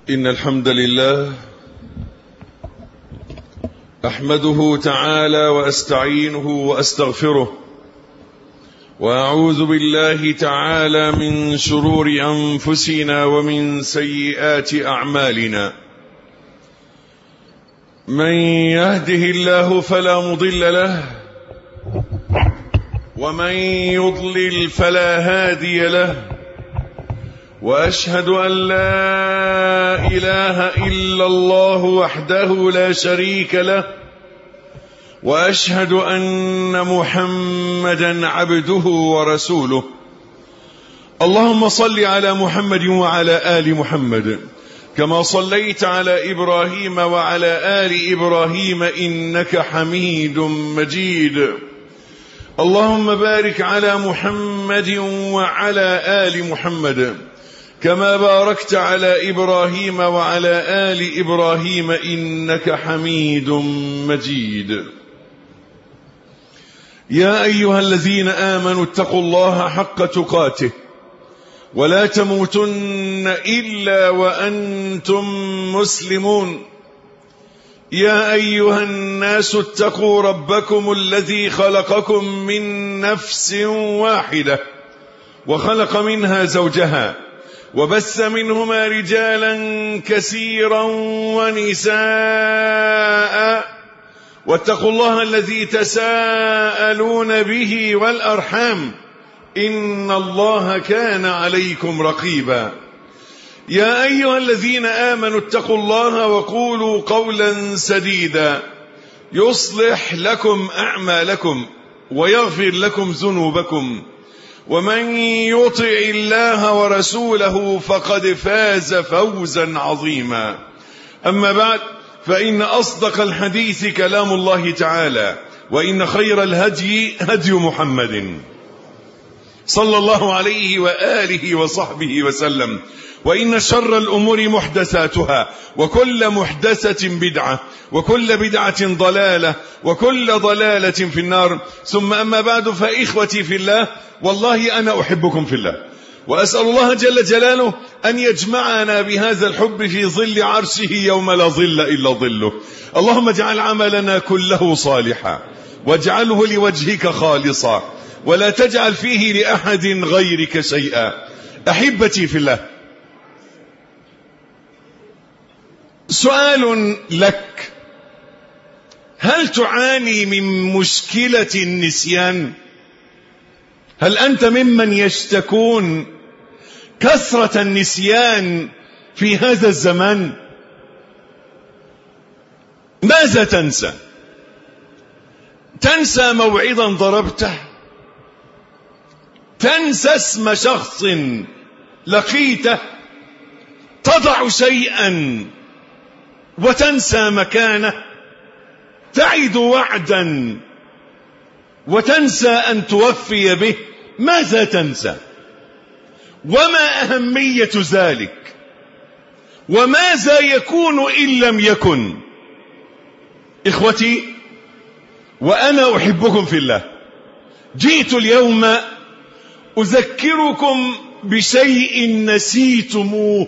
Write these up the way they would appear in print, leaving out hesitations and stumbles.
إن الحمد لله أحمده تعالى وأستعينه وأستغفره، وأعوذ بالله تعالى من شرور أنفسنا ومن سيئات أعمالنا. من يهده الله فلا مضل له، ومن يضلل فلا هادي له، وأشهد أن لا إله إلا الله وحده لا شريك له، وأشهد أن محمدا عبده ورسوله. اللهم صل على محمد وعلى آل محمد كما صليت على إبراهيم وعلى آل إبراهيم إنك حميد مجيد. اللهم بارك على محمد وعلى آل محمد كما باركت على إبراهيم وعلى آل إبراهيم إنك حميد مجيد. يا أيها الذين آمنوا اتقوا الله حق تقاته ولا تموتن إلا وأنتم مسلمون. يا أيها الناس اتقوا ربكم الذي خلقكم من نفس واحدة وخلق منها زوجها وبث منهما رجالا كثيرا ونساء، واتقوا الله الذي تساءلون به والأرحام إن الله كان عليكم رقيبا. يا أيها الذين آمنوا اتقوا الله وقولوا قولا سديدا يصلح لكم أعمالكم ويغفر لكم ذنوبكم، ومن يطع الله ورسوله فقد فاز فوزا عظيما. أما بعد، فإن أصدق الحديث كلام الله تعالى، وإن خير الهدي هدي محمد صلى الله عليه وآله وصحبه وسلم، وإن شر الأمور محدثاتها، وكل محدثة بدعة، وكل بدعة ضلالة، وكل ضلالة في النار. ثم أما بعد، فإخوتي في الله، والله أنا أحبكم في الله، وأسأل الله جل جلاله أن يجمعنا بهذا الحب في ظل عرشه يوم لا ظل إلا ظله. اللهم اجعل عملنا كله صالحا، واجعله لوجهك خالصا، ولا تجعل فيه لأحد غيرك شيئا. أحبتي في الله، سؤال لك: هل تعاني من مشكلة النسيان؟ هل أنت ممن يشتكون كثرة النسيان في هذا الزمان؟ ماذا تنسى؟ تنسى موعدا ضربته، تنسى اسم شخص لقيته، تضع شيئا وتنسى مكانه، تعد وعدا وتنسى أن توفي به. ماذا تنسى؟ وما أهمية ذلك؟ وماذا يكون إن لم يكن؟ إخوتي، وأنا أحبكم في الله، جئت اليوم أذكركم بشيء نسيتموه،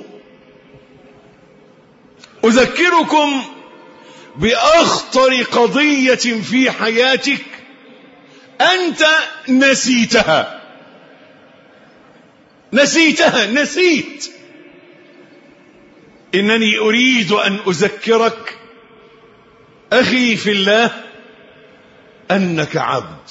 أذكركم بأخطر قضية في حياتك أنت نسيتها. نسيت. إنني أريد أن أذكرك أخي في الله أنك عبد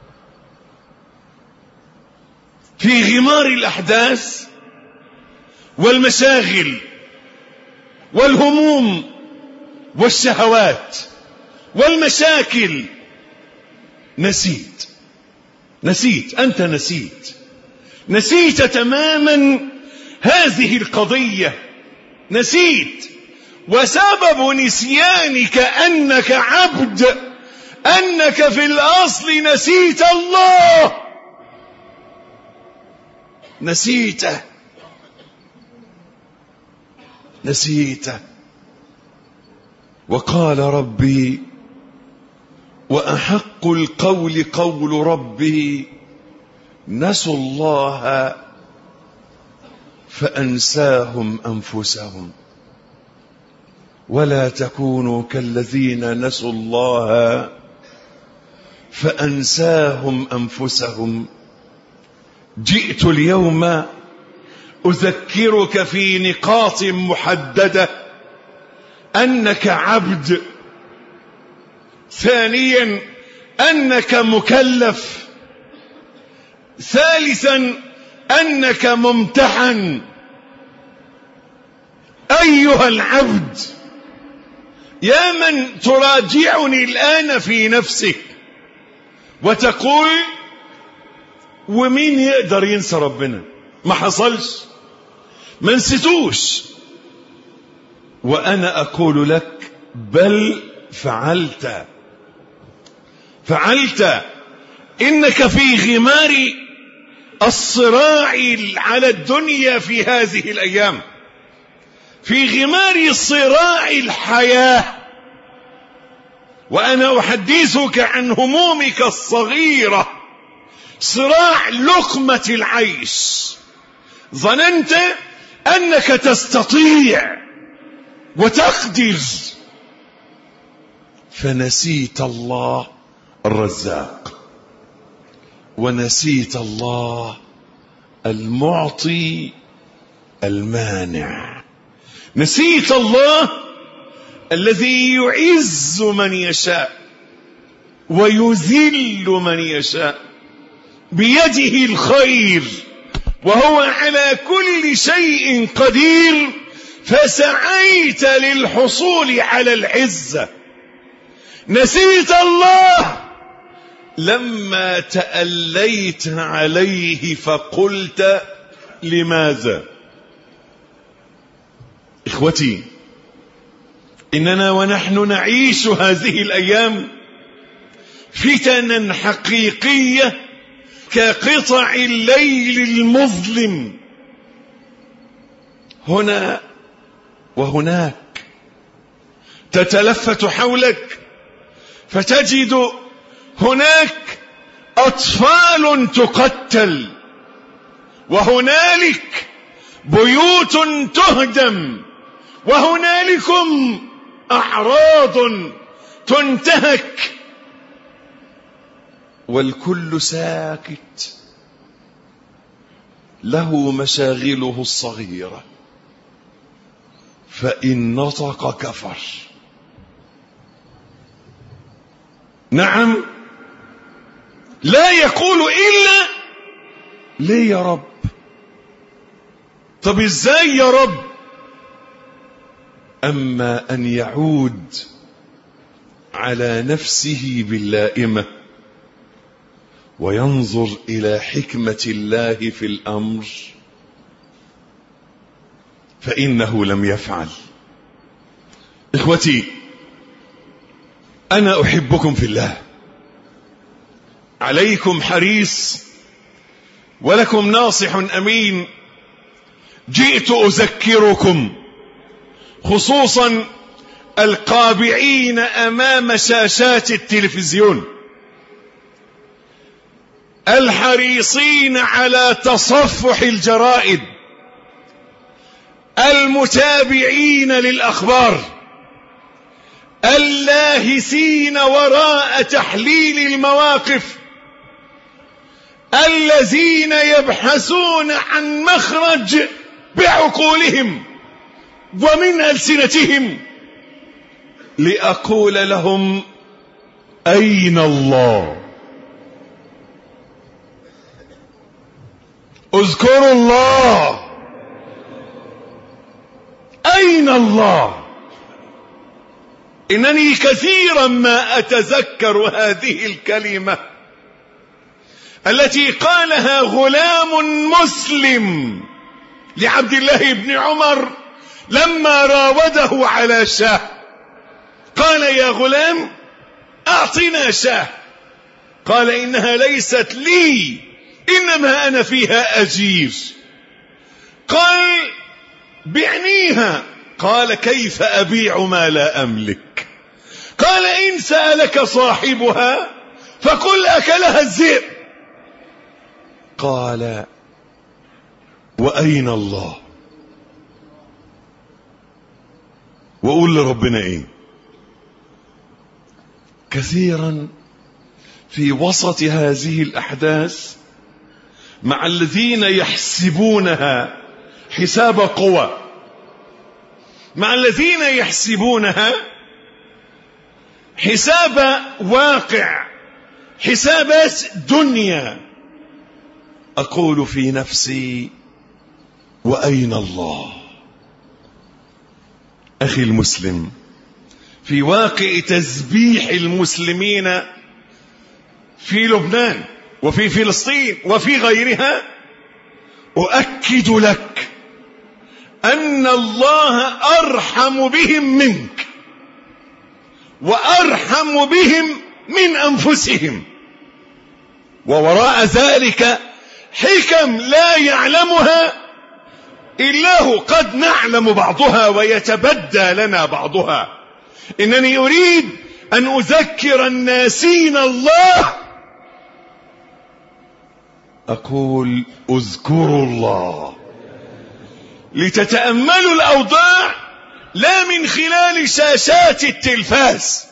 في غمار الأحداث والمشاغل والهموم والشهوات والمشاكل. أنت نسيت تماما هذه القضية، نسيت. وسبب نسيانك أنك عبد، أنك في الأصل نسيت الله، نسيته. وقال ربي: وأحق القول قول ربي نسوا الله فأنساهم أنفسهم. ولا تكونوا كالذين نسوا الله فأنساهم أنفسهم. جئت اليوم أذكرك في نقاط محددة أنك عبد، ثانيا أنك مكلف، ثالثا أنك ممتحن. أيها العبد، يا من تراجعني الآن في نفسك وتقول ومين يقدر ينسى ربنا؟ ما حصلش، ما نسيتوش. وأنا أقول لك بل فعلت. إنك في غمار الصراع على الدنيا في هذه الأيام، في غمار صراع الحياة، وأنا أحدثك عن همومك الصغيرة، صراع لقمة العيش. ظننت أنك تستطيع وتقدر، فنسيت الله الرزاق، ونسيت الله المعطي المانع، نسيت الله الذي يعز من يشاء ويذل من يشاء، بيده الخير وهو على كل شيء قدير، فسعيت للحصول على العزة. نسيت الله لما تأليت عليه فقلت لماذا؟ إخوتي، إننا ونحن نعيش هذه الأيام فتنا حقيقية كقطع الليل المظلم، هنا وهناك. تتلفت حولك فتجد هناك أطفال تقتل، وهنالك بيوت تهدم، وهنالكم أعراض تنتهك، والكل ساكت له مشاغله الصغيرة، فإن نطق كفر. نعم، لا يقول إلا ليه يا رب؟ طب ازاي يا رب؟ أما أن يعود على نفسه باللائمة وينظر إلى حكمة الله في الأمر فإنه لم يفعل. إخوتي، أنا أحبكم في الله، عليكم حريص ولكم ناصح أمين. جئت أذكركم، خصوصا القابعين أمام شاشات التلفزيون، الحريصين على تصفح الجرائد، المتابعين للأخبار، اللاهسين وراء تحليل المواقف، الذين يبحثون عن مخرج بعقولهم ومن ألسنتهم، لأقول لهم أين الله؟ اذكروا الله. أين الله؟ إنني كثيرا ما أتذكر هذه الكلمة التي قالها غلام مسلم لعبد الله بن عمر لما راوده على شاه، قال يا غلام أعطنا شاه، قال إنها ليست لي، إنما أنا فيها أجير. قال بعنيها، قال كيف أبيع ما لا أملك؟ قال إن سألك صاحبها فقل أكلها الذئب. قال وأين الله؟ وأقول لربنا إيه؟ كثيرا في وسط هذه الأحداث مع الذين يحسبونها حساب قوى، مع الذين يحسبونها حساب واقع، حسابات دنيا، أقول في نفسي وأين الله؟ أخي المسلم، في واقع تسبيح المسلمين في لبنان وفي فلسطين وفي غيرها، أؤكد لك أن الله أرحم بهم منك وأرحم بهم من أنفسهم، ووراء ذلك حكم لا يعلمها إلا هو، قد نعلم بعضها ويتبدى لنا بعضها. إنني أريد أن أذكر الناسين الله، أقول اذكروا الله لتتأملوا الأوضاع لا من خلال شاشات التلفاز،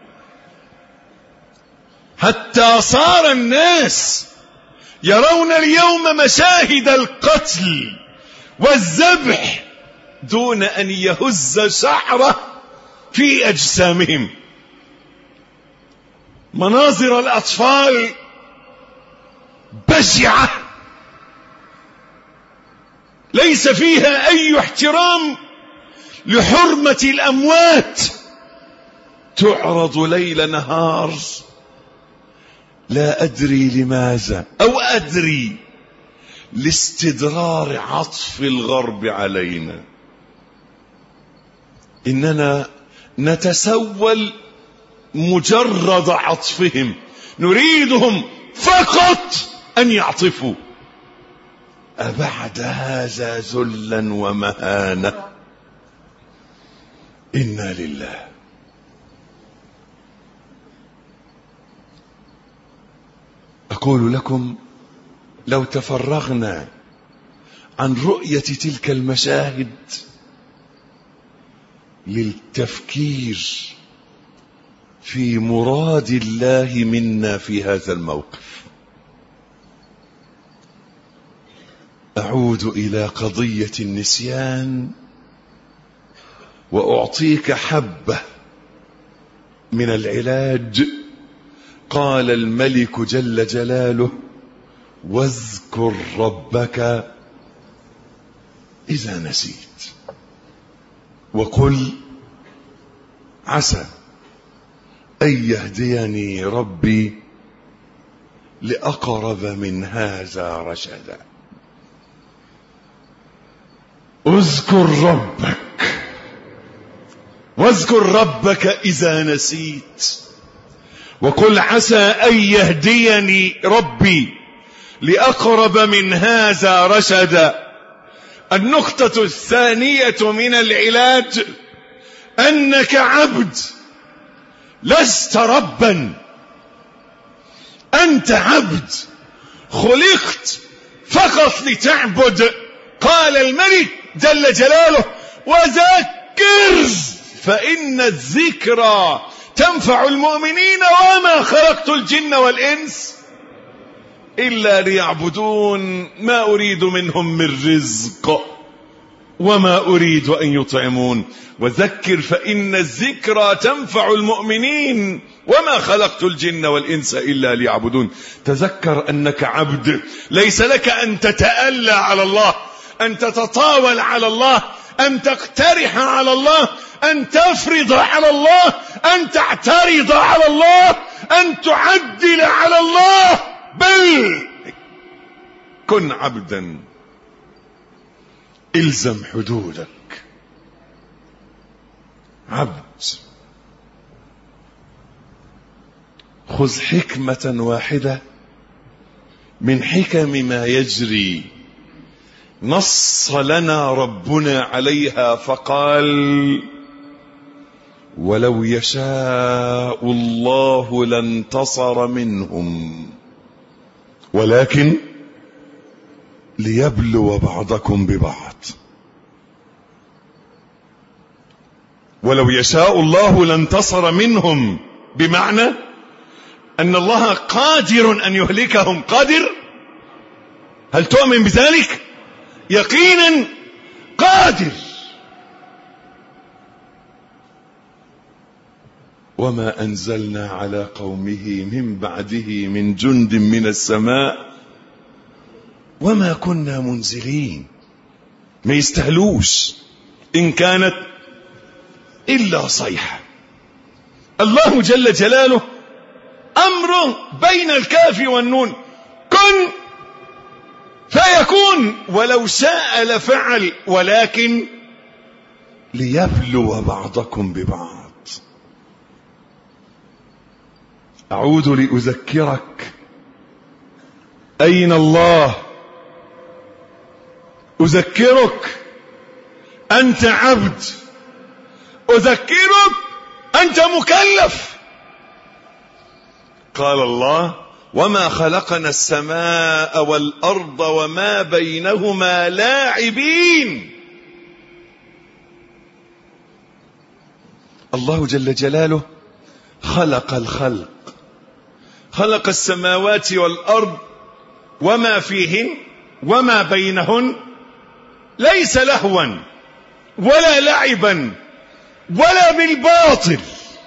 حتى صار الناس يرون اليوم مشاهد القتل والذبح دون أن يهز شعرة في أجسامهم. مناظر الأطفال بشعة ليس فيها أي احترام لحرمة الأموات، تعرض ليل نهار. لا أدري لماذا، أو أدري لاستدرار عطف الغرب علينا، إننا نتسول مجرد عطفهم، نريدهم فقط أن يعطفوا. أبعد هذا ذلا ومهانة؟ إنا لله. أقول لكم لو تفرغنا عن رؤية تلك المشاهد للتفكير في مراد الله منا في هذا الموقف، أعود إلى قضية النسيان وأعطيك حبة من العلاج. قال الملك جل جلاله: واذكر ربك إذا نسيت وقل عسى أن يهديني ربي لأقرب من هذا رشدا. اذكر ربك، واذكر ربك إذا نسيت وقل عسى أن يهديني ربي لأقرب من هذا رشدا. النقطة الثانية من العلاج أنك عبد لست ربا، أنت عبد خلقت فقط لتعبد. قال الملك جل جلاله: وذكر فإن الذكرى تنفع المؤمنين وما خلقت الجن والإنس إلا ليعبدون ما أريد منهم من رزق وما أريد أن يطعمون. وذكر فإن الذكرى تنفع المؤمنين وما خلقت الجن والإنس إلا ليعبدون. تذكر أنك عبد، ليس لك أن تتألى على الله، أن تتطاول على الله، أن تقترح على الله، أن تفرض على الله، أن تعترض على الله، أن تعدل على الله، بل كن عبدا، الزم حدودك. عبد. خذ حكمة واحدة من حكم ما يجري، نص لنا ربنا عليها فقال: ولو يشاء الله لانتصر منهم ولكن ليبلو بعضكم ببعض. ولو يشاء الله لانتصر منهم، بمعنى أن الله قادر أن يهلكهم. قادر، هل تؤمن بذلك؟ يقينا قادر. وما أنزلنا على قومه من بعده من جند من السماء وما كنا منزلين. ما يستهلوش، إن كانت إلا صيحة. الله جل جلاله أمره بين الكاف والنون، كن فيكون، ولو شاء لفعل، ولكن ليبلو بعضكم ببعض. أعود لأذكرك أين الله. أذكرك أنت عبد، أذكرك أنت مكلف. قال الله: وما خلقنا السماء والأرض وما بينهما لاعبين. الله جل جلاله خلق الخلق، خلق السماوات والأرض وما فيهن وما بينهن، ليس لهوا ولا لعبا ولا بالباطل.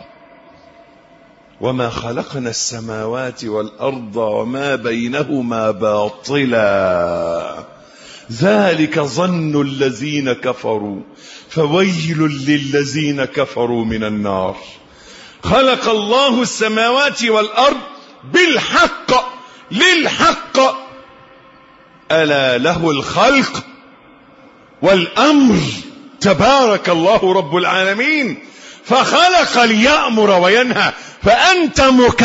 وما خلقنا السماوات والأرض وما بينهما باطلا ذلك ظن الذين كفروا فويل للذين كفروا من النار. خلق الله السماوات والأرض بالحق للحق، ألا له الخلق والأمر، تبارك الله رب العالمين. فخلق ليأمر وينهى، فأنت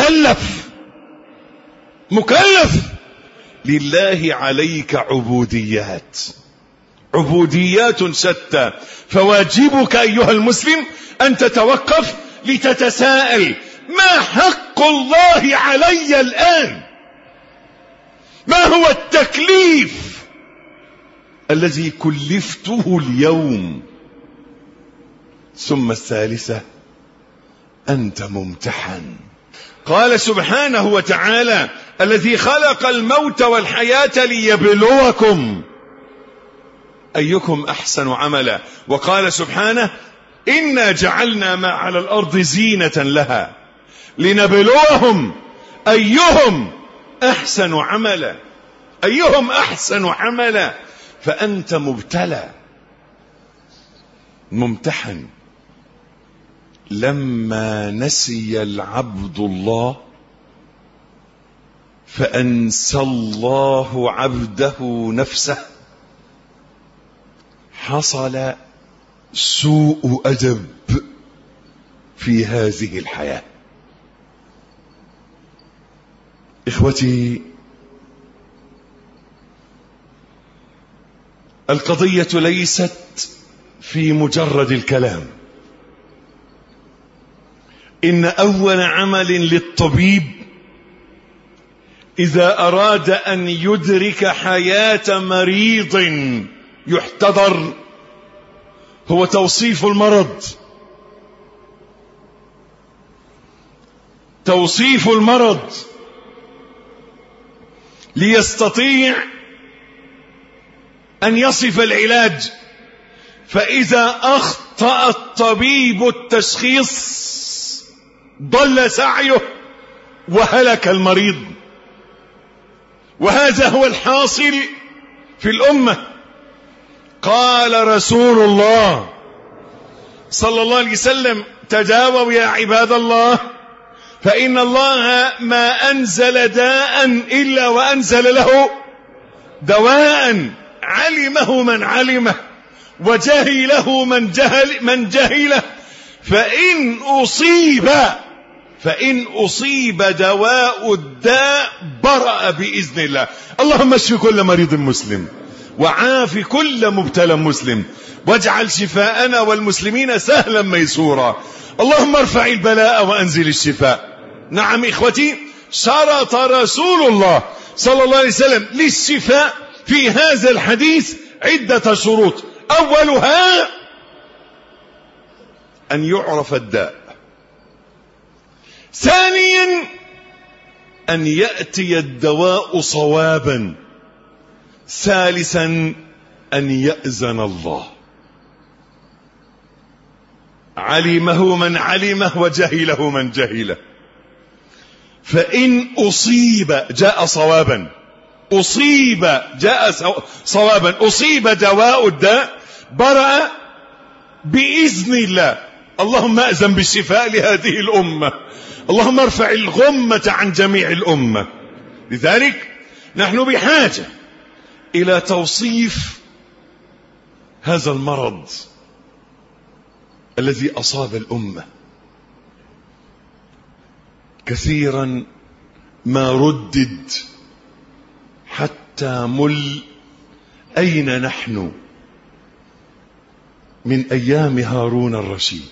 مكلف. لله عليك عبوديات شتى، فواجبك أيها المسلم أن تتوقف لتتساءل: ما حق الله علي الآن؟ ما هو التكليف الذي كلفته اليوم؟ ثم الثالثة: أنت ممتحن. قال سبحانه وتعالى: الذي خلق الموت والحياة ليبلوكم أيكم أحسن عملا. وقال سبحانه: إنا جعلنا ما على الأرض زينة لها لنبلوهم أيهم أحسن عملا. أيهم أحسن عملا. فأنت مبتلى ممتحن. لما نسي العبد الله فأنسى الله عبده نفسه، حصل سوء أدب في هذه الحياة. إخوتي، القضية ليست في مجرد الكلام. إن أول عمل للطبيب إذا أراد أن يدرك حياة مريض يحتضر هو توصيف المرض. توصيف المرض ليستطيع أن يصف العلاج. فإذا أخطأ الطبيب التشخيص ضل سعيه وهلك المريض. وهذا هو الحاصل في الأمة. قال رسول الله صلى الله عليه وسلم: تداووا يا عباد الله، فإن الله ما أنزل داء إلا وأنزل له دواء، علمه من علمه وجهله من جهله. فإن أصيب دواء الداء برأ بإذن الله. اللهم اشف كل مريض مسلم، وعاف كل مبتلى مسلم، واجعل شفاءنا والمسلمين سهلا ميسورا. اللهم ارفع البلاء وأنزل الشفاء. نعم إخوتي، شرط رسول الله صلى الله عليه وسلم للشفاء في هذا الحديث عدة شروط. أولها أن يعرف الداء. ثانيا أن يأتي الدواء صوابا. ثالثا أن يأذن الله. علمه من علمه وجهله من جهله. فإن أصيب جاء صوابا، أصيب جاء صوابا، أصيب دواء الداء برأ بإذن الله. اللهم أذن بالشفاء لهذه الأمة، اللهم ارفع الغمة عن جميع الأمة. لذلك نحن بحاجة إلى توصيف هذا المرض الذي أصاب الأمة. كثيرا ما ردد حتى مل أين نحن من أيام هارون الرشيد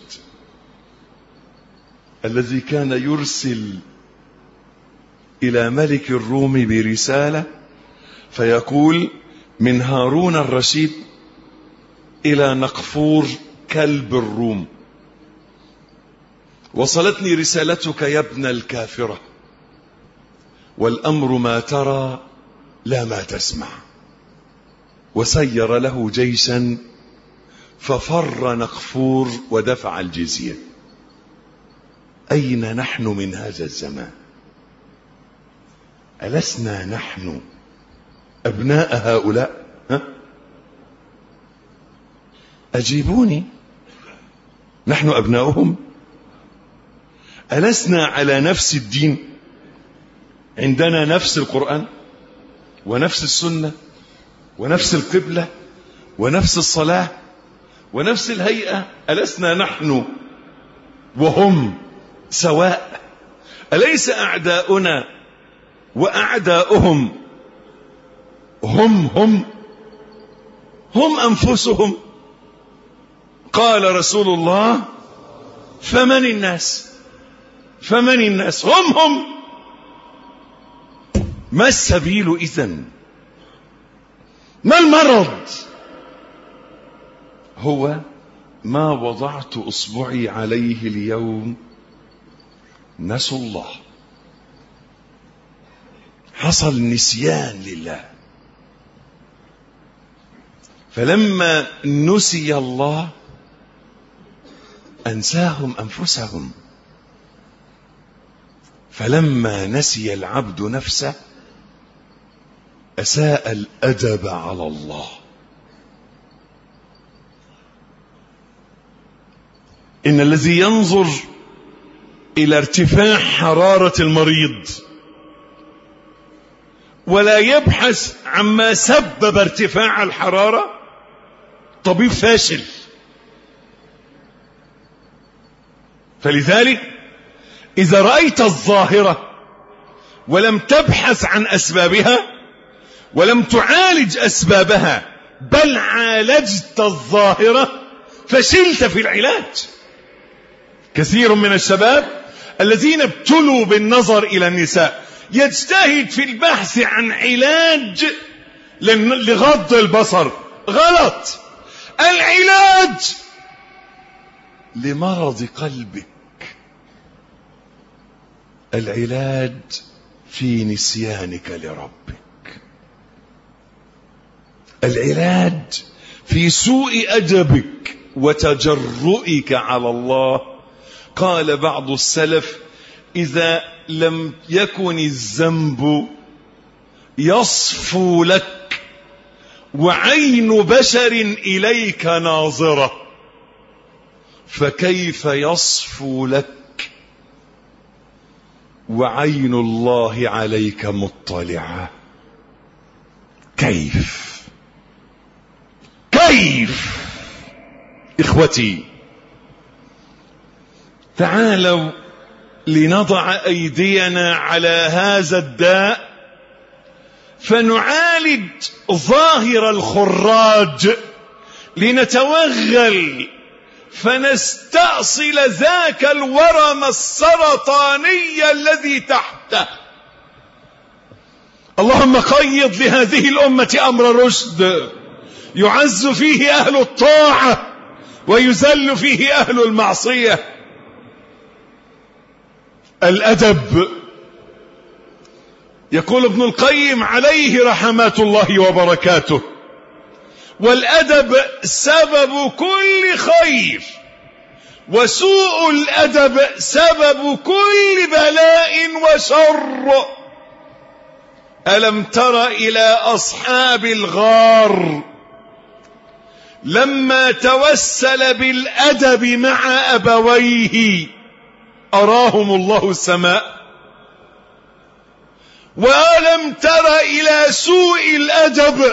الذي كان يرسل إلى ملك الروم برسالة فيقول من هارون الرشيد إلى نقفور كلب الروم: وصلتني رسالتك يا ابن الكافرة، والأمر ما ترى لا ما تسمع. وسير له جيشا ففر نقفور ودفع الجزية. أين نحن من هذا الزمان؟ ألسنا نحن أبناء هؤلاء؟ أجيبوني، نحن أبناؤهم؟ ألسنا على نفس الدين؟ عندنا نفس القرآن ونفس السنة ونفس القبلة ونفس الصلاة ونفس الهيئة؟ ألسنا نحن وهم سواء؟ أليس أعداؤنا وأعداؤهم هم أنفسهم؟ قال رسول الله: فمن الناس هم. ما السبيل إذن؟ ما المرض؟ هو ما وضعت أصبعي عليه اليوم: نسوا الله. حصل نسيان لله. فلما نسي الله أنساهم أنفسهم. فلما نسي العبد نفسه أساء الأدب على الله. إن الذي ينظر إلى ارتفاع حرارة المريض ولا يبحث عما سبب ارتفاع الحرارة طبيب فاشل. فلذلك إذا رأيت الظاهرة ولم تبحث عن أسبابها ولم تعالج أسبابها بل عالجت الظاهرة فشلت في العلاج. كثير من الشباب الذين ابتلوا بالنظر إلى النساء يجتهد في البحث عن علاج لغض البصر. غلط. العلاج لمرض قلبك. العلاج في نسيانك لربك. العلاج في سوء أدبك وتجرؤك على الله. قال بعض السلف: إذا لم يكن الذنب يصفو لك وعين بشر إليك ناظرة فكيف يصفو لك وعين الله عليك مطلعة؟ كيف إخوتي، تعالوا لنضع أيدينا على هذا الداء فنعالج ظاهر الخراج، لنتوغل فنستأصل ذاك الورم السرطاني الذي تحته. اللهم قيض لهذه الأمة أمر رشد يعز فيه أهل الطاعة ويذل فيه أهل المعصية. الأدب، يقول ابن القيم عليه رحمات الله وبركاته: والأدب سبب كل خير، وسوء الأدب سبب كل بلاء وشر. ألم تر إلى أصحاب الغار لما توسل بالأدب مع أبويه أراهم الله السماء؟ وألم تر إلى سوء الأدب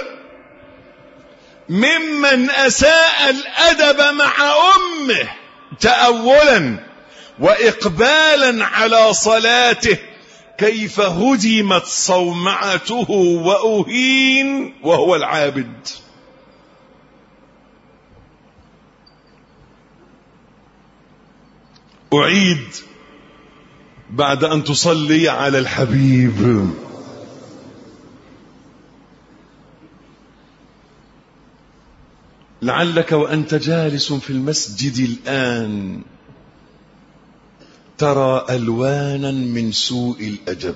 ممن أساء الأدب مع أمه تأولا وإقبالا على صلاته، كيف هدمت صومعته وأهين وهو العابد. أعيد بعد أن تصلي على الحبيب. لعلك وأنت جالس في المسجد الآن ترى ألوانا من سوء الأدب.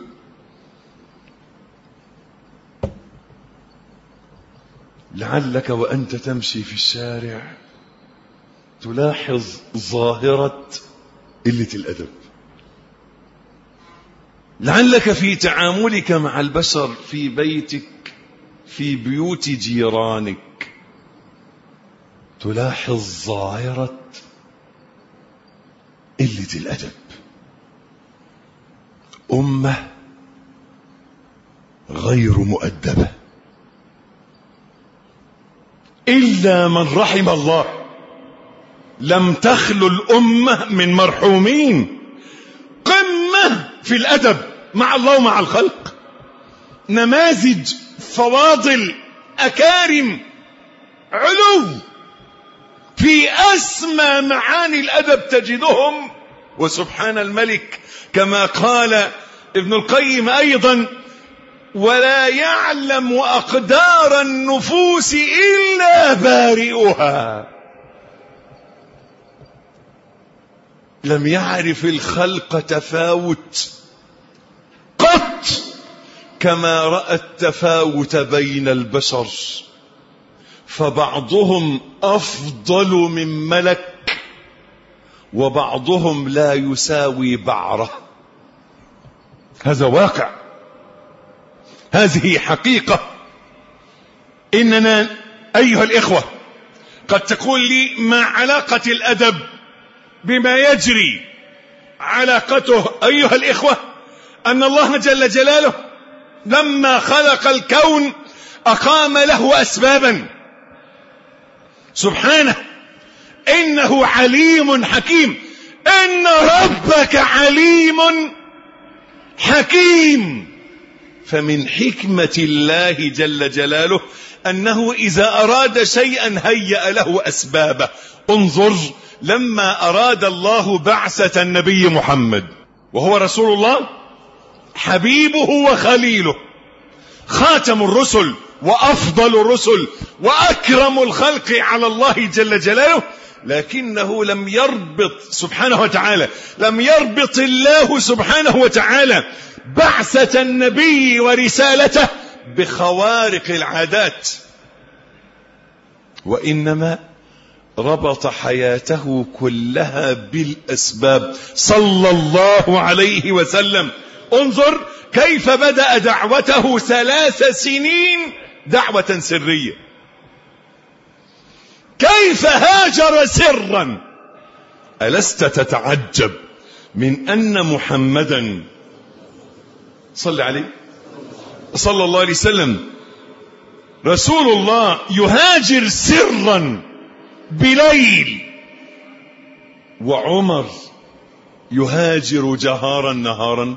لعلك وأنت تمشي في الشارع تلاحظ ظاهرة قلة الأدب. لعلك في تعاملك مع البشر في بيتك، في بيوت جيرانك، تلاحظ ظاهرة قلة الأدب. أمة غير مؤدبة إلا من رحم الله. لم تخلو الأمة من مرحومين، قمة في الأدب مع الله ومع الخلق، نماذج، فواضل، أكارم، علو في أسمى معاني الأدب تجدهم. وسبحان الملك كما قال ابن القيم أيضا: ولا يعلم أقدار النفوس إلا بارئها. لم يعرف الخلق تفاوت قط كما رأى التفاوت بين البشر، فبعضهم أفضل من ملك وبعضهم لا يساوي بعرة. هذا واقع، هذه حقيقة. إننا أيها الإخوة قد تقول لي: ما علاقة الأدب بما يجري؟ علاقته أيها الإخوة أن الله جل جلاله لما خلق الكون أقام له أسبابا سبحانه. إنه عليم حكيم، إن ربك عليم حكيم. فمن حكمة الله جل جلاله أنه إذا أراد شيئا هيأ له أسبابه. انظر لما أراد الله بعثة النبي محمد وهو رسول الله، حبيبه وخليله، خاتم الرسل وأفضل الرسل وأكرم الخلق على الله جل جلاله، لكنه لم يربط سبحانه وتعالى، لم يربط الله سبحانه وتعالى بعثة النبي ورسالته بخوارق العادات، وإنما ربط حياته كلها بالأسباب صلى الله عليه وسلم. انظر كيف بدأ دعوته 3 سنين دعوة سرية، كيف هاجر سرا. ألست تتعجب من أن محمدا صلى عليه صلى الله عليه وسلم رسول الله يهاجر سرا بليل، وعمر يهاجر جهارا نهارا؟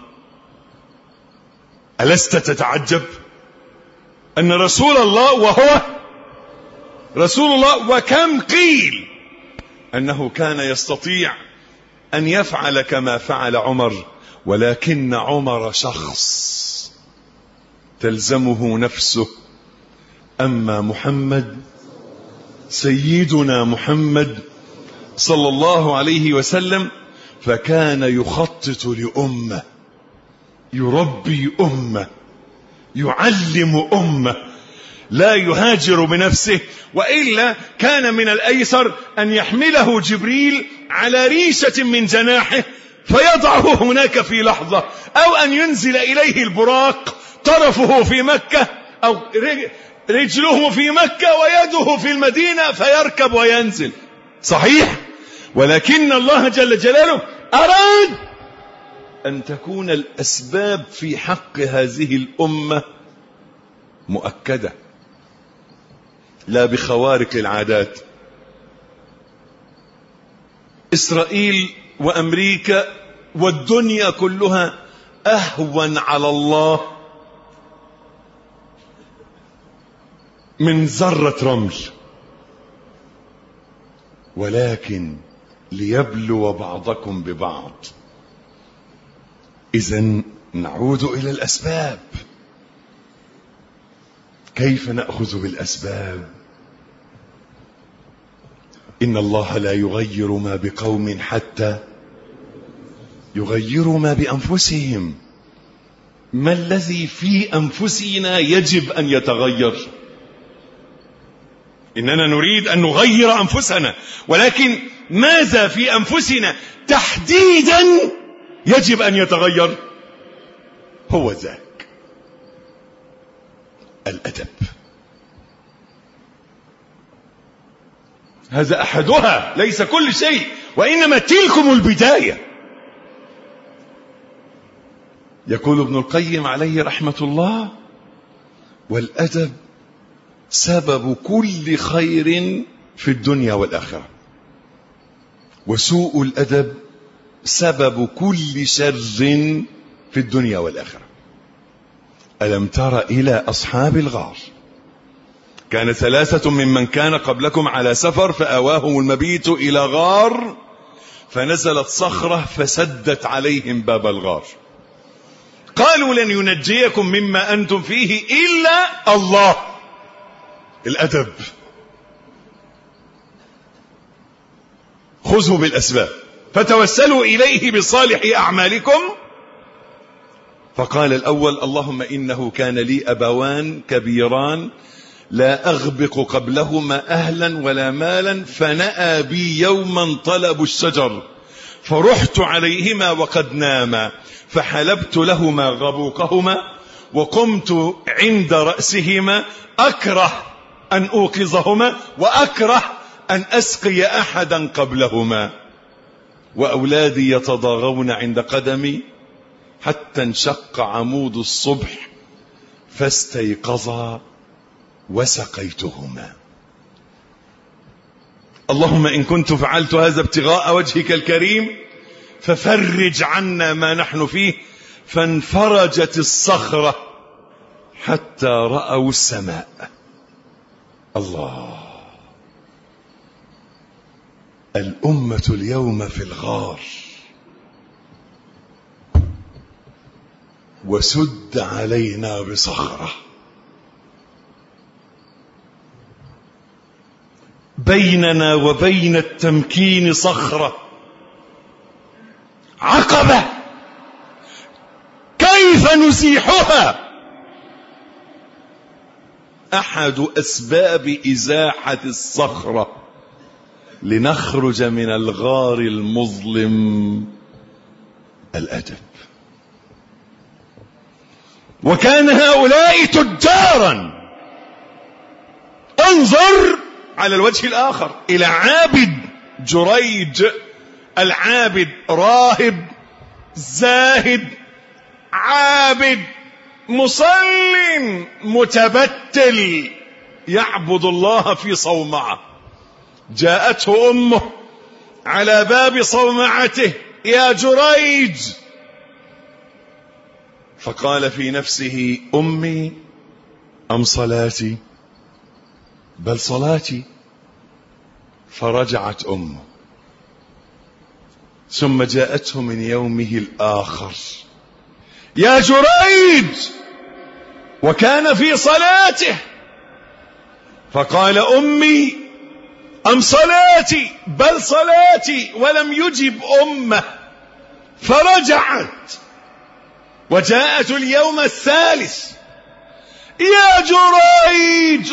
ألست تتعجب أن رسول الله وهو رسول الله، وكم قيل أنه كان يستطيع أن يفعل كما فعل عمر، ولكن عمر شخص تلزمه نفسه. أما محمد سيدنا محمد صلى الله عليه وسلم، فكان يخطط لأمة، يربي أمة، يعلم أمة، لا يهاجر بنفسه، وإلا كان من الأيسر أن يحمله جبريل على ريشة من جناحه فيضعه هناك في لحظة، أو أن ينزل إليه البراق طرفه في مكة أو رجله في مكة ويده في المدينة فيركب وينزل. صحيح، ولكن الله جل جلاله أراد أن تكون الأسباب في حق هذه الأمة مؤكدة، لا بخوارق العادات. إسرائيل وأمريكا والدنيا كلها أهون على الله من ذرة رمل، ولكن ليبلو بعضكم ببعض. إذن نعود إلى الأسباب. كيف نأخذ بالأسباب؟ إن الله لا يغير ما بقوم حتى يغيروا ما بأنفسهم. ما الذي في أنفسنا يجب أن يتغير؟ إننا نريد أن نغير أنفسنا، ولكن ماذا في أنفسنا تحديدا يجب أن يتغير؟ هو ذاك الأدب. هذا أحدها، ليس كل شيء، وإنما تلكم البداية. يقول ابن القيم عليه رحمة الله: والأدب سبب كل خير في الدنيا والآخرة، وسوء الأدب سبب كل شر في الدنيا والآخرة. ألم تر إلى أصحاب الغار؟ كان 3 ممن كان قبلكم على سفر فآواهم المبيت إلى غار فنزلت صخرة فسدت عليهم باب الغار، قالوا لن ينجيكم مما أنتم فيه إلا الله. الأدب. خذوا بالأسباب فتوسلوا إليه بصالح أعمالكم. فقال الأول: اللهم إنه كان لي أبوان كبيران لا أغبق قبلهما أهلا ولا مالا، فنأى بي يوما طلب الشجر فرحت عليهما وقد ناما، فحلبت لهما غبوقهما وقمت عند رأسهما أكره أن أوقظهما وأكره أن أسقي أحدا قبلهما، وأولادي يتضاغون عند قدمي حتى انشق عمود الصبح فاستيقظا وسقيتهما. اللهم إن كنت فعلت هذا ابتغاء وجهك الكريم ففرج عنا ما نحن فيه. فانفرجت الصخرة حتى رأوا السماء. الله. الأمة اليوم في الغار، وسد علينا بصخرة. بيننا وبين التمكين صخرة، عقبة، كيف نزيحها؟ أحد أسباب إزاحة الصخرة لنخرج من الغار المظلم الأدب. وكان هؤلاء تجارا. انظر على الوجه الآخر إلى عابد جريج. العابد راهب زاهد عابد مصل متبتل يعبد الله في صومعة. جاءته أمه على باب صومعته: يا جريج. فقال في نفسه: أمي أم صلاتي؟ بل صلاتي. فرجعت أمه، ثم جاءته من يومه الآخر: يا جريج. وكان في صلاته. فقال: أمي أم صلاتي بل صلاتي، ولم يجب أمه فرجعت وجاءت اليوم الثالث يا جريج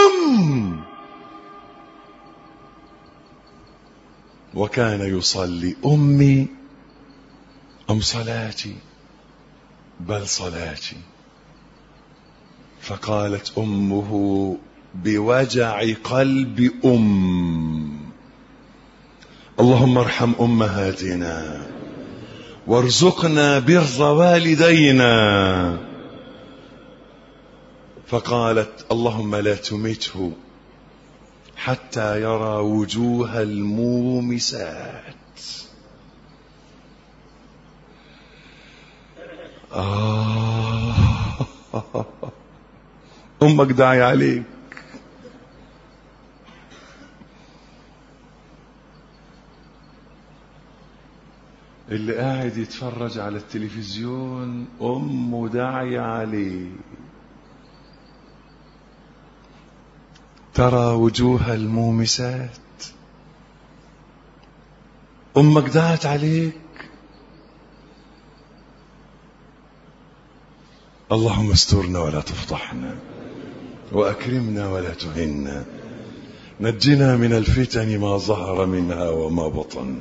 وكان يصلي أمي أم صلاتي بل صلاتي. فقالت أمه بوجع قلب اللهم ارحم أمهاتنا وارزقنا بر والدينا. فقالت اللهم لا تمته حتى يرى وجوه المومسات. أمك داعي عليك. اللي قاعد يتفرج على التلفزيون أمه داعي عليه. ترى وجوه المومسات. أمك دعت عليك. اللهم استرنا ولا تفضحنا وأكرمنا ولا تهنا، نجنا من الفتن ما ظهر منها وما بطن.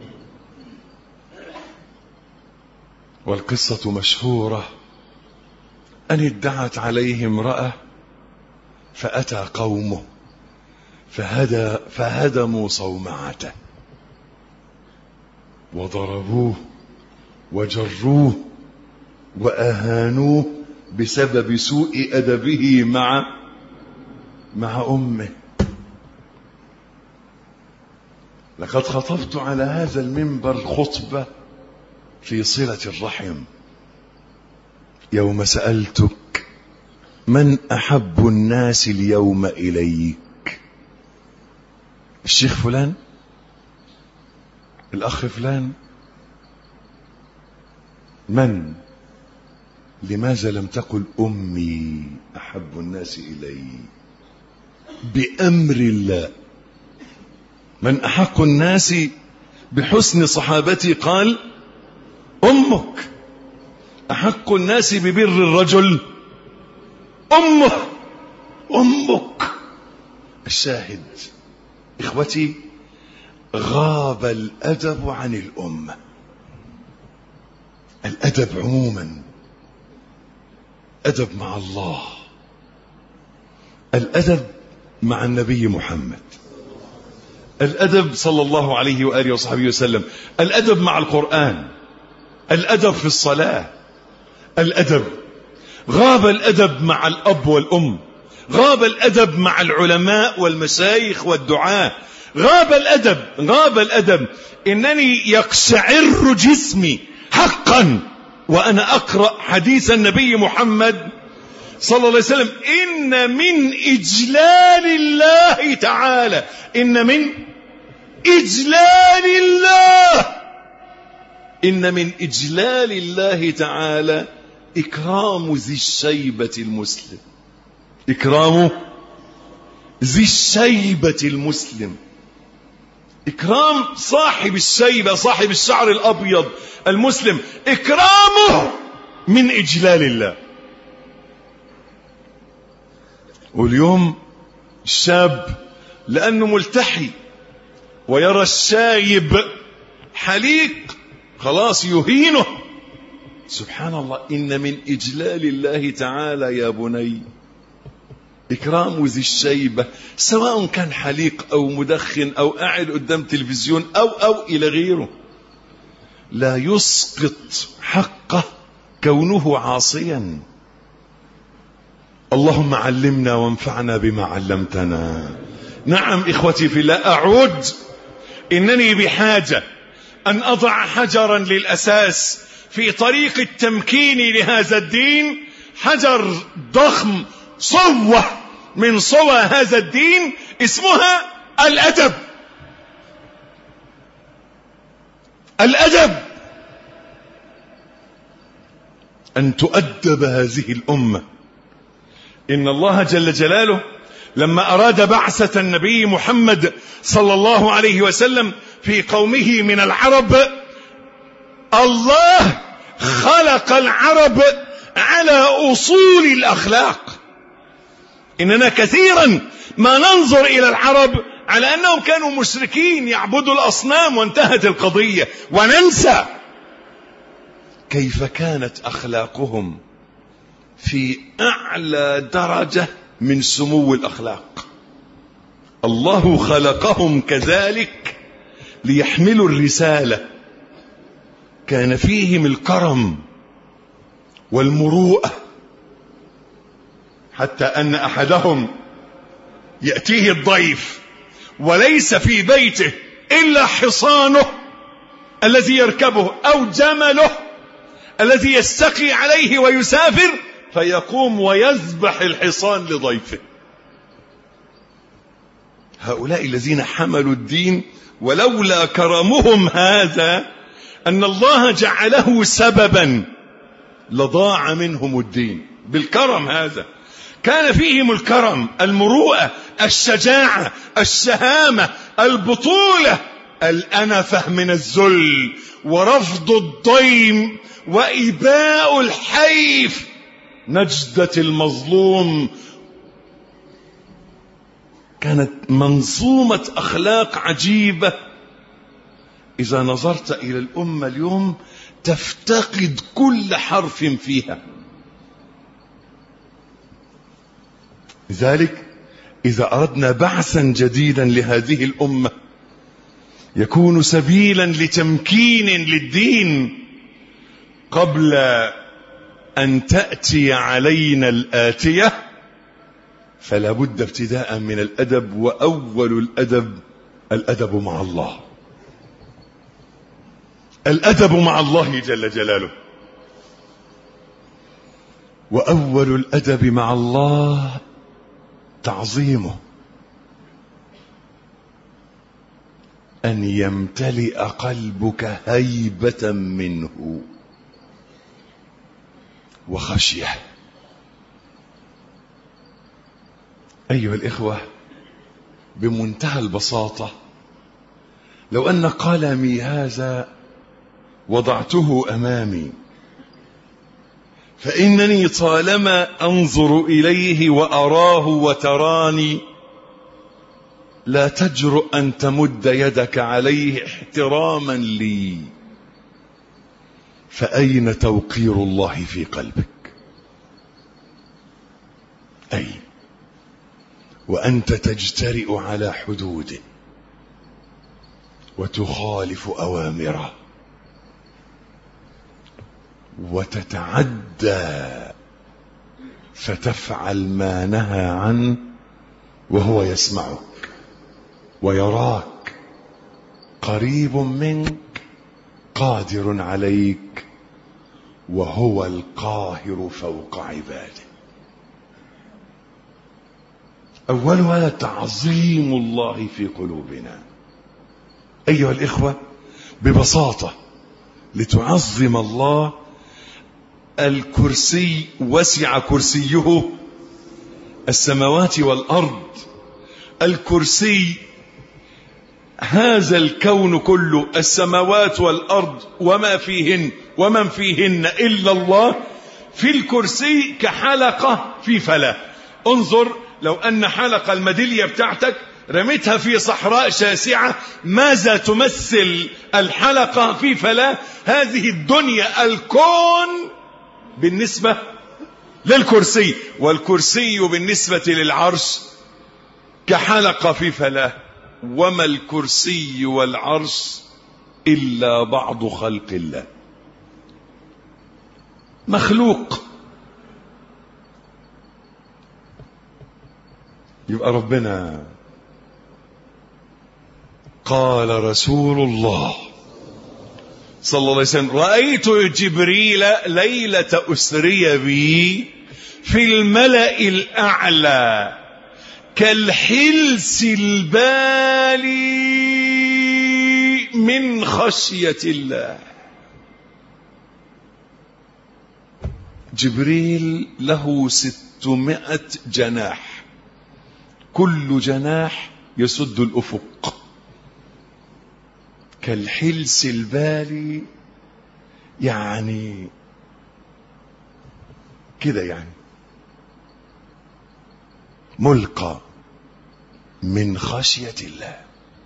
والقصة مشهورة أن ادعت عليه امرأة فأتى قومه فهدموا صومعته وضربوه وجروه وأهانوه بسبب سوء أدبه مع أمه. لقد خطبت على هذا المنبر خطبة في صلة الرحم يوم سألتك من أحب الناس اليوم إليك؟ الشيخ فلان؟ الأخ فلان؟ من؟ لماذا لم تقل أمي أحب الناس إلي؟ بأمر الله. من أحق الناس بحسن صحابتي قال أمك. أحق الناس ببر الرجل أمك. الشاهد إخوتي، غاب الأدب عن الأمة. الأدب عموما، أدب مع الله، الأدب مع النبي محمد، الأدب صلى الله عليه وآله وصحبه وسلم، الأدب مع القرآن، الأدب في الصلاة، الأدب. غاب الأدب مع الأب والأم، غاب الأدب مع العلماء والمشايخ والدعاة، غاب الأدب. إنني يقشعر جسمي حقا وأنا أقرأ حديث النبي محمد صلى الله عليه وسلم: إن من إجلال الله تعالى، إن من إجلال الله تعالى إكرام ذي الشيبة المسلم. إكرام ذي الشيبة المسلم، إكرام صاحب الشيبة، صاحب الشعر الأبيض المسلم، إكرامه من إجلال الله. واليوم الشاب لأنه ملتحي ويرى الشايب حليق خلاص يهينه. سبحان الله، إن من إجلال الله تعالى يا بني إكرام ذي الشيبة، سواء كان حليق أو مدخن أو قاعد قدام تلفزيون أو إلى غيره. لا يسقط حقه كونه عاصيا. اللهم علمنا وانفعنا بما علمتنا. نعم إخوتي في الله، أعود، إنني بحاجة أن أضع حجرا للأساس في طريق التمكين لهذا الدين، حجر ضخم، صوة من صوى هذا الدين، اسمها الأدب. الأدب، أن تؤدب هذه الأمة. إن الله جل جلاله لما أراد بعثة النبي محمد صلى الله عليه وسلم في قومه من العرب، الله خلق العرب على أصول الأخلاق. إننا كثيرا ما ننظر إلى العرب على أنهم كانوا مشركين يعبدوا الأصنام وانتهت القضية، وننسى كيف كانت أخلاقهم في أعلى درجة من سمو الأخلاق. الله خلقهم كذلك ليحملوا الرسالة. كان فيهم الكرم والمروءة، حتى أن أحدهم يأتيه الضيف وليس في بيته إلا حصانه الذي يركبه أو جمله الذي يستقي عليه ويسافر، فيقوم ويذبح الحصان لضيفه. هؤلاء الذين حملوا الدين، ولولا كرمهم هذا أن الله جعله سببا لضاع منهم الدين. بالكرم هذا كان فيهم الكرم، المروءة، الشجاعة، الشهامة، البطولة، الأنفة من الذل، ورفض الضيم، وإباء الحيف، نجدة المظلوم. كانت منظومة أخلاق عجيبة. إذا نظرت إلى الأمة اليوم تفتقد كل حرف فيها. لذلك إذا أردنا بعثا جديدا لهذه الأمة يكون سبيلا لتمكين للدين قبل أن تأتي علينا الآتية، فلا بد ابتداء من الأدب. وأول الأدب الأدب مع الله، الأدب مع الله جل جلاله. وأول الأدب مع الله تعظيمه، أن يمتلئ قلبك هيبة منه وخشية. أيها الإخوة، بمنتهى البساطة، لو أن قلمي هذا وضعته أمامي فإنني طالما أنظر إليه وأراه وتراني لا تجرؤ أن تمد يدك عليه احتراما لي، فأين توقير الله في قلبك؟ أي وأنت تجترئ على حدوده وتخالف أوامره وتتعدى فتفعل ما نهى عنه وهو يسمعك ويراك قريب منك قادر عليك وهو القاهر فوق عباده. أولها تعظيم الله في قلوبنا. أيها الإخوة، ببساطة لتعظم الله، الكرسي وسع كرسيه السماوات والأرض. الكرسي هذا الكون كله، السماوات والأرض وما فيهن ومن فيهن إلا الله، في الكرسي كحلقة في فلاة. انظر، لو أن حلقة الميدالية بتاعتك رميتها في صحراء شاسعة، ماذا تمثل الحلقة في فلاة؟ هذه الدنيا، الكون بالنسبة للكرسي، والكرسي بالنسبة للعرش كحلقة في فلاة. وما الكرسي والعرش إلا بعض خلق الله، مخلوق. يبقى ربنا قال رسول الله صلى الله عليه وسلم: رأيت جبريل ليلة أسري بي في الملأ الأعلى كالحلس البالي من خشية الله. جبريل له 600 جناح، كل جناح يسد الأفق، كالحلس البالي، يعني كده، يعني ملقى من خشية الله.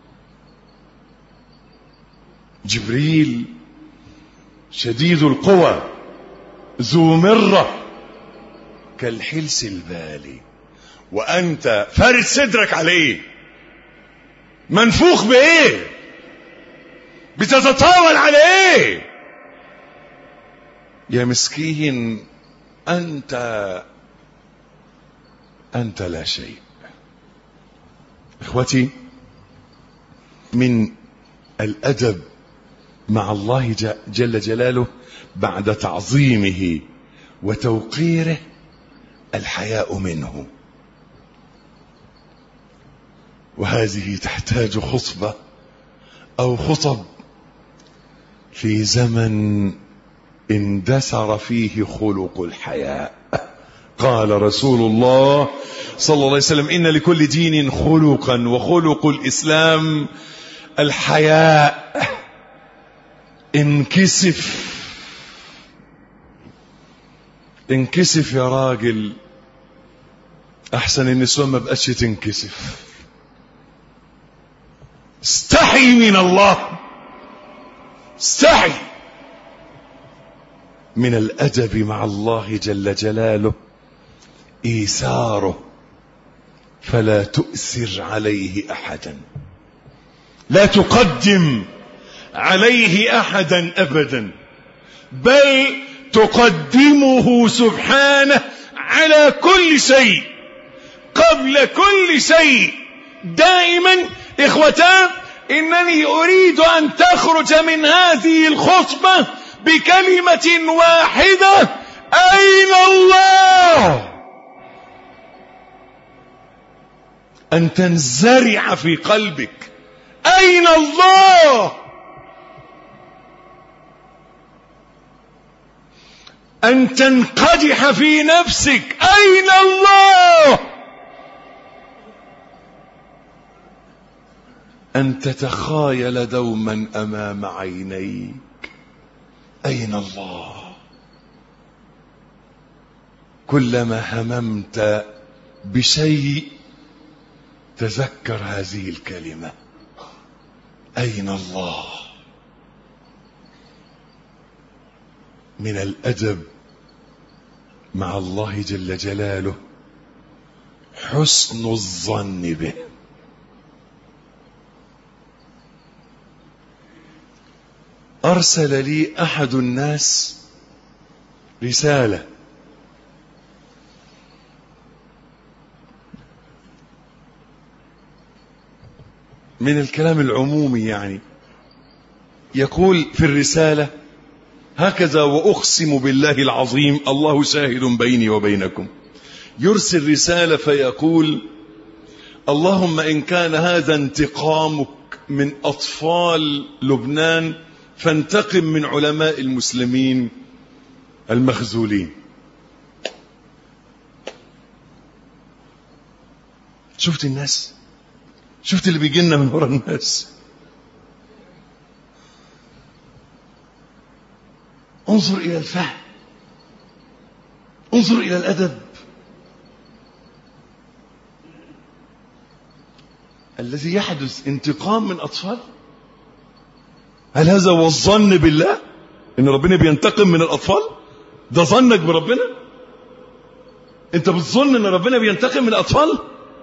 جبريل شديد القوى ذو مرة كالحلس البالي، وأنت فارد صدرك عليه، منفوخ بإيه؟ بتتطاول على إيه؟ يا مسكين، أنت لا شيء. إخوتي، من الأدب مع الله جل جلاله بعد تعظيمه وتوقيره الحياء منه، وهذه تحتاج خطبة أو خطب في زمن اندثر فيه خلق الحياء. قال رسول الله صلى الله عليه وسلم: إن لكل دين خلقا، وخلق الإسلام الحياء. انكسف يا راجل، أحسن النسوان ما بقتش تنكسف. استحي من الله، استحي. من الأدب مع الله جل جلاله إيثاره، فلا تؤثر عليه أحدا، لا تقدم عليه أحدا أبدا، بل تقدمه سبحانه على كل شيء، قبل كل شيء. دائما إخوتان، إنني أريد أن تخرج من هذه الخطبة بكلمة واحدة: أين الله؟ أن تنزرع في قلبك: أين الله؟ أن تنقدح في نفسك: أين الله؟ أن تتخايل دوما أمام عينيك: أين الله؟ كلما هممت بشيء تذكر هذه الكلمة: أين الله؟ من الأدب مع الله جل جلاله حسن الظن به. أرسل لي أحد الناس رسالة، من الكلام العمومي، يعني يقول في الرسالة هكذا: وأقسم بالله العظيم، الله شاهد بيني وبينكم. يرسل رسالة فيقول: اللهم إن كان هذا انتقامك من أطفال لبنان، فانتقم من علماء المسلمين المخذولين. شفت الناس؟ شفت اللي بيجي لنا من وراء الناس؟ انظر إلى الفهم، انظر إلى الأدب الذي يحدث. انتقام من أطفال؟ هل هذا هو الظن بالله؟ إن ربنا بينتقم من الأطفال؟ ده ظنك بربنا؟ أنت بتظن إن ربنا بينتقم من الأطفال؟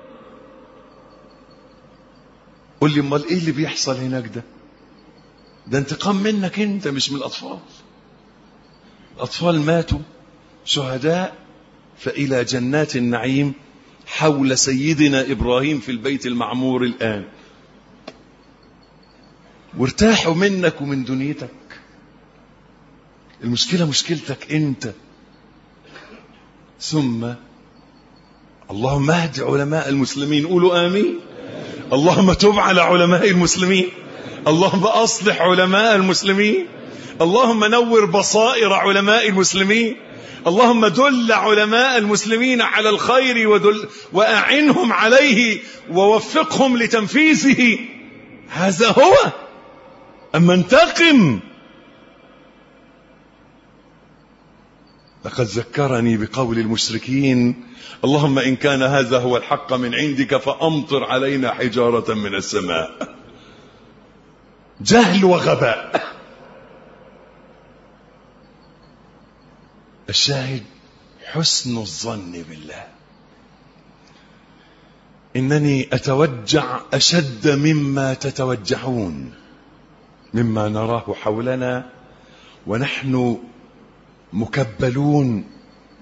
قل لي امال إيه اللي بيحصل هناك؟ ده انتقام منك أنت، مش من الأطفال. الأطفال ماتوا شهداء فإلى جنات النعيم حول سيدنا إبراهيم في البيت المعمور الآن، وارتاحوا منك ومن دنيتك. المشكلة مشكلتك أنت. ثم اللهم اهد علماء المسلمين، قولوا آمين. اللهم تب على علماء المسلمين، اللهم أصلح علماء المسلمين، اللهم نور بصائر علماء المسلمين، اللهم دل علماء المسلمين على الخير وأعنهم عليه ووفقهم لتنفيذه. هذا هو. أما انتقم. لقد ذكرني بقول المشركين اللهم إن كان هذا هو الحق من عندك فأمطر علينا حجارة من السماء. جهل وغباء. الشاهد حسن الظن بالله. إنني أتوجع أشد مما تتوجعون، مما نراه حولنا ونحن مكبلون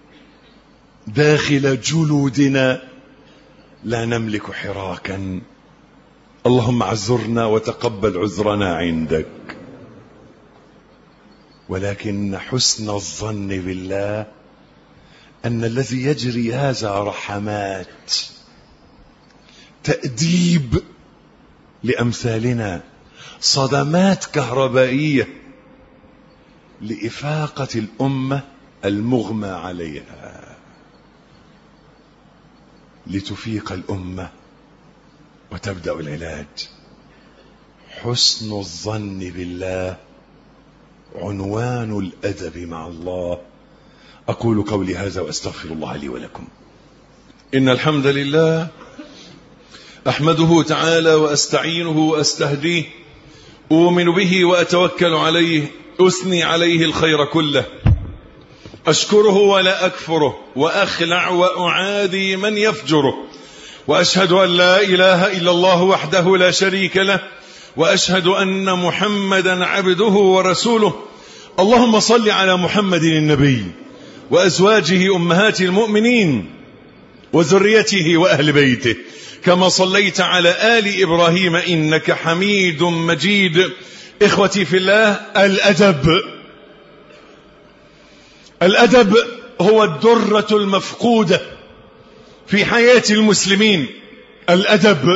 داخل جلودنا لا نملك حراكا. اللهم اعذرنا وتقبل عذرنا عندك. ولكن حسن الظن بالله أن الذي يجري هذا رحمات، تأديب لأمثالنا، صدمات كهربائية لإفاقة الأمة المغمى عليها، لتفيق الأمة وتبدأ العلاج. حسن الظن بالله عنوان الأدب مع الله. أقول قولي هذا وأستغفر الله لي ولكم. إن الحمد لله أحمده تعالى وأستعينه وأستهديه، أؤمن به وأتوكل عليه، أثني عليه الخير كله، أشكره ولا أكفره، وأخلع وأعادي من يفجره، وأشهد أن لا إله إلا الله وحده لا شريك له، وأشهد أن محمدا عبده ورسوله. اللهم صل على محمد النبي وأزواجه أمهات المؤمنين وذريته وأهل بيته، كما صليت على آل إبراهيم إنك حميد مجيد. إخوتي في الله، الأدب هو الدرة المفقودة في حياة المسلمين. الأدب،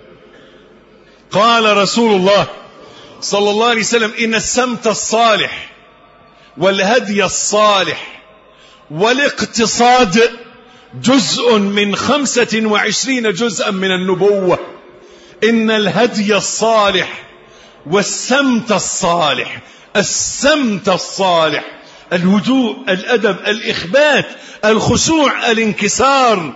قال رسول الله صلى الله عليه وسلم: إن السمت الصالح والهدي الصالح والاقتصاد جزء من 25 جزءا من النبوة. إن الهدي الصالح والسمت الصالح، السمت الصالح، الهدوء، الأدب، الإخبات، الخشوع، الانكسار.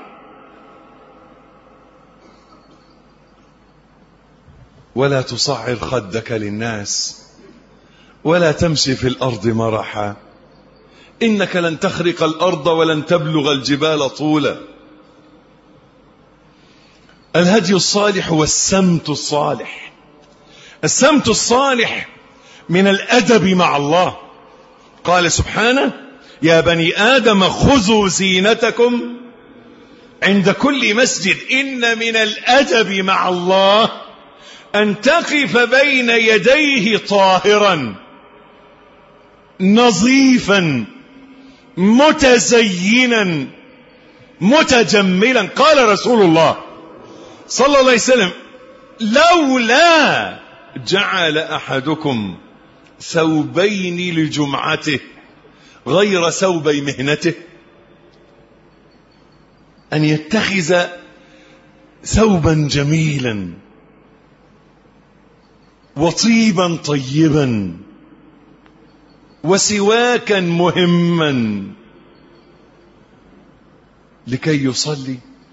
ولا تصعر خدك للناس ولا تمشي في الأرض مرحا، إنك لن تخرق الأرض ولن تبلغ الجبال طولا. الهدي الصالح والسمت الصالح. السمت الصالح من الأدب مع الله. قال سبحانه: يا بني آدم خذوا زينتكم عند كل مسجد. إن من الأدب مع الله أن تقف بين يديه طاهرا نظيفا متزينا متجملا. قال رسول الله صلى الله عليه وسلم: لولا جعل أحدكم ثوبين لجمعته غير ثوبي مهنته، أن يتخذ ثوبا جميلا وطيبا طيبا وسواكا مهما لكي يصلي.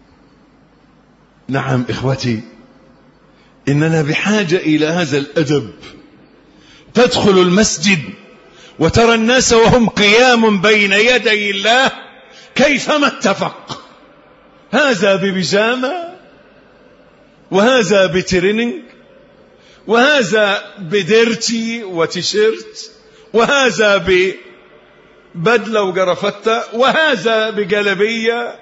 نعم إخوتي، إننا بحاجة إلى هذا الأدب. تدخل المسجد وترى الناس وهم قيام بين يدي الله كيفما اتفق، هذا ببيجامة وهذا بتريننج وهذا بديرتي وتيشيرت وهذا ببدلة وجرفتة وهذا بجلبية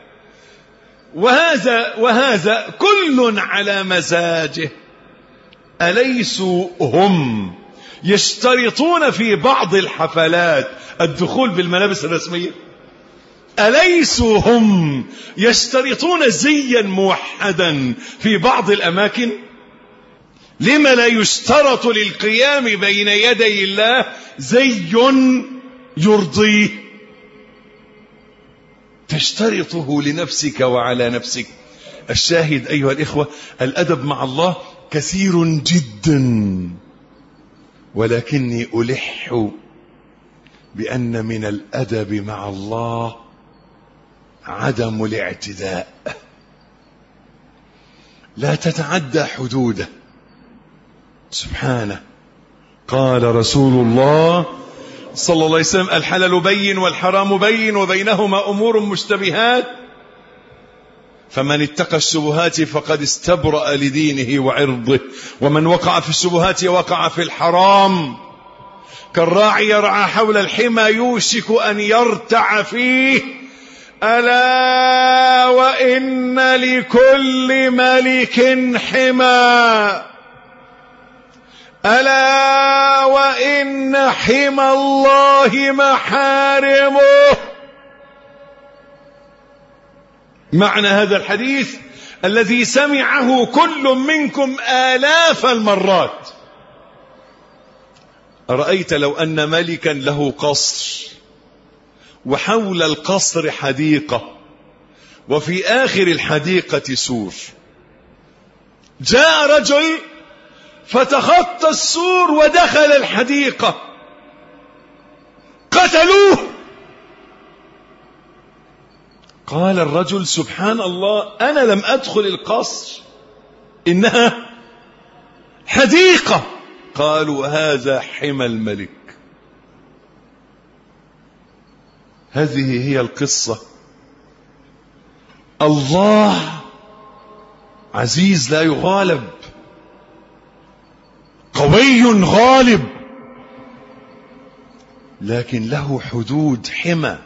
وهذا كل على مزاجه. أليسوا هم يشترطون في بعض الحفلات الدخول بالملابس الرسمية؟ أليسوا هم يشترطون زيا موحدا في بعض الأماكن؟ لما لا يشترط للقيام بين يدي الله زي يرضيه؟ تشترطه لنفسك وعلى نفسك. الشاهد أيها الإخوة، الأدب مع الله كثير جدا، ولكني ألح بأن من الأدب مع الله عدم الاعتداء. لا تتعدى حدوده سبحانه. قال رسول الله صلى الله عليه وسلم: الحلال بين والحرام بين وبينهما أمور مشتبهات، فمن اتقى الشبهات فقد استبرأ لدينه وعرضه، ومن وقع في الشبهات وقع في الحرام. كالراعي يرعى حول الحمى يوشك أن يرتع فيه، ألا وإن لكل ملك حمى، ألا وإن حمى الله محارمه. معنى هذا الحديث الذي سمعه كل منكم آلاف المرات: أرأيت لو أن ملكا له قصر وحول القصر حديقة وفي آخر الحديقة سور، جاء رجل فتخطى السور ودخل الحديقة، قتلوه. قال الرجل: سبحان الله، أنا لم أدخل القصر، إنها حديقة. قالوا: هذا حمى الملك. هذه هي القصة. الله عزيز لا يغالب، قوي غالب، لكن له حدود، حمى.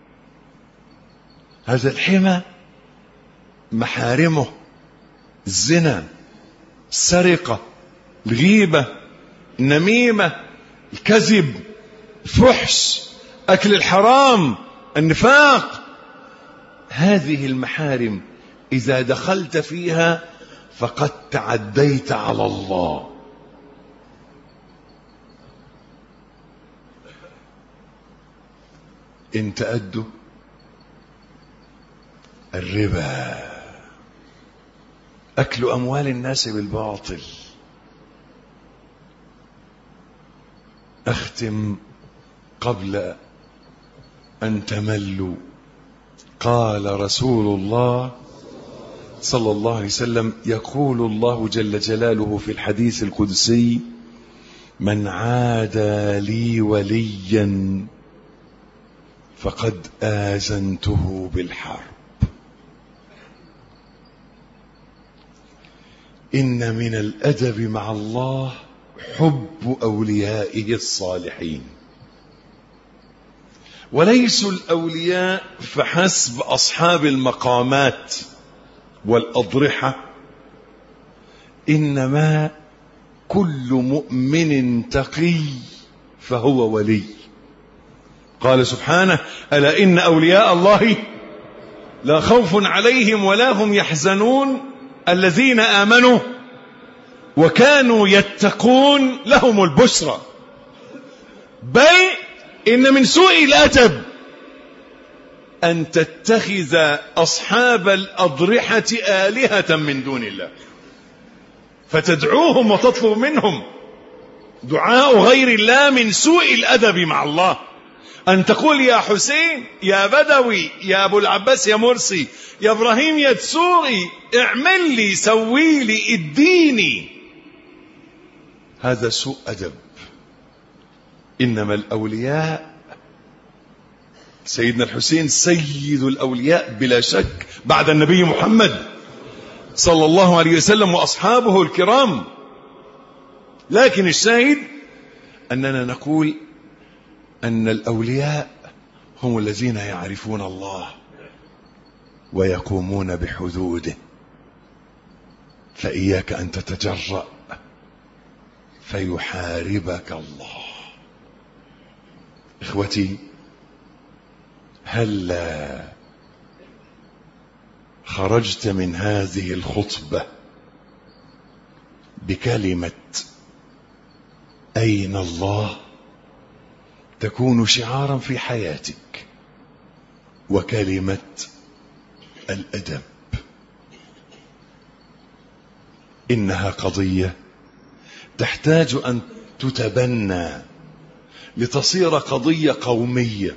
هذا الحمى محارمه: الزنا، السرقة، الغيبة، النميمة، الكذب، الفحش، أكل الحرام، النفاق. هذه المحارم إذا دخلت فيها فقد تعديت على الله. إن تأدوا الربا، أكل أموال الناس بالباطل. أختم قبل أن تملوا. قال رسول الله صلى الله عليه وسلم: يقول الله جل جلاله في الحديث القدسي: من عادى لي وليا فقد آذنته بالحرب. إن من الأدب مع الله حب أوليائه الصالحين، وليسوا الأولياء فحسب أصحاب المقامات والأضرحة، إنما كل مؤمن تقي فهو ولي. قال سبحانه: ألا إن أولياء الله لا خوف عليهم ولا هم يحزنون الذين آمنوا وكانوا يتقون لهم البشرى. بل إن من سوء الأدب أن تتخذ أصحاب الأضرحة آلهة من دون الله فتدعوهم وتطلب منهم. دعاء غير الله من سوء الأدب مع الله. أن تقول: يا حسين، يا بدوي، يا أبو العباس، يا مرسي، يا إبراهيم، يا تسوري، اعمل لي، سوي لي، اديني. هذا سوء أدب. إنما الأولياء، سيدنا الحسين سيد الأولياء بلا شك بعد النبي محمد صلى الله عليه وسلم وأصحابه الكرام. لكن الشاهد أننا نقول أن الأولياء هم الذين يعرفون الله ويقومون بحدوده، فإياك أن تتجرأ فيحاربك الله. إخوتي، هلا خرجت من هذه الخطبة بكلمة أين الله تكون شعارا في حياتك؟ وكلمة الأدب. إنها قضية تحتاج أن تتبنى لتصير قضية قومية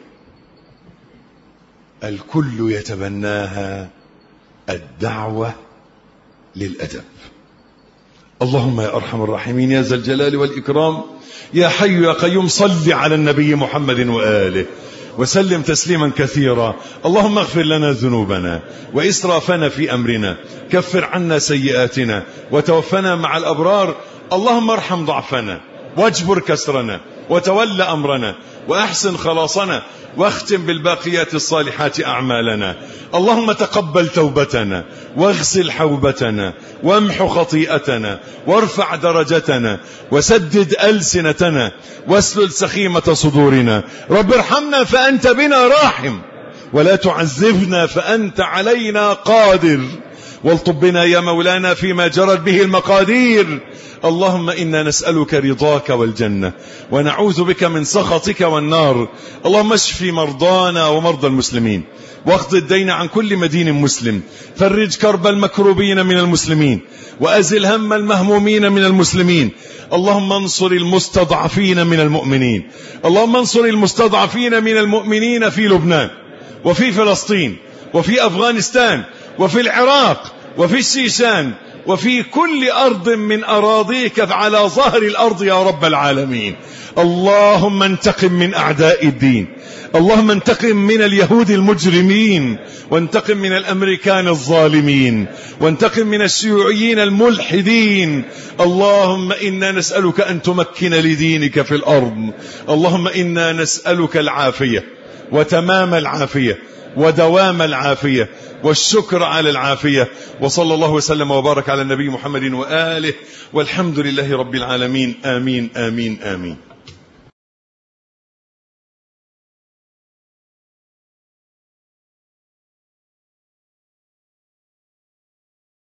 الكل يتبناها، الدعوة للأدب. اللهم يا أرحم الراحمين يا ذا الجلال والإكرام يا حي يا قيوم صل على النبي محمد وآله وسلم تسليما كثيرا. اللهم اغفر لنا ذنوبنا وإسرافنا في أمرنا، كفر عنا سيئاتنا وتوفنا مع الأبرار. اللهم ارحم ضعفنا واجبر كسرنا وتول أمرنا وأحسن خلاصنا واختم بالباقيات الصالحات أعمالنا. اللهم تقبل توبتنا واغسل حوبتنا وامح خطيئتنا وارفع درجتنا وسدد ألسنتنا واسلل سخيمة صدورنا. رب ارحمنا فأنت بنا راحم، ولا تعذبنا فأنت علينا قادر، والطب بنا يا مولانا فيما جرت به المقادير. اللهم إنا نسألك رضاك والجنة ونعوذ بك من سخطك والنار. اللهم اشف مرضانا ومرضى المسلمين واقض الدين عن كل مدين مسلم، فرج كرب المكروبين من المسلمين وأزل هم المهمومين من المسلمين. اللهم انصر المستضعفين من المؤمنين، اللهم انصر المستضعفين من المؤمنين في لبنان وفي فلسطين وفي أفغانستان وفي العراق وفي الشيشان وفي كل أرض من أراضيك على ظهر الأرض يا رب العالمين. اللهم انتقم من أعداء الدين، اللهم انتقم من اليهود المجرمين، وانتقم من الأمريكان الظالمين، وانتقم من الشيوعيين الملحدين. اللهم إنا نسألك أن تمكن لدينك في الأرض. اللهم إنا نسألك العافية وتمام العافية ودوام العافية والشكر على العافية. وصلى الله وسلم وبارك على النبي محمد وآله، والحمد لله رب العالمين. آمين آمين آمين.